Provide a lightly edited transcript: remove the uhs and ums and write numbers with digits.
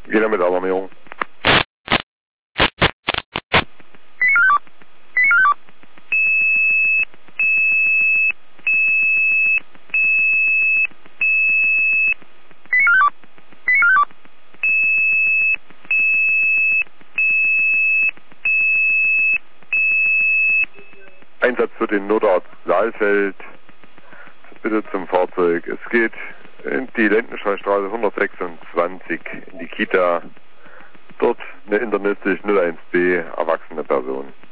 Geht er mit Alarmierung. Einsatz für den Notarzt Saalfeld. Bitte zum Fahrzeug. Es geht in die Lendenschallstraße 126 in die Kita. Dort eine Internet 01b erwachsene Person.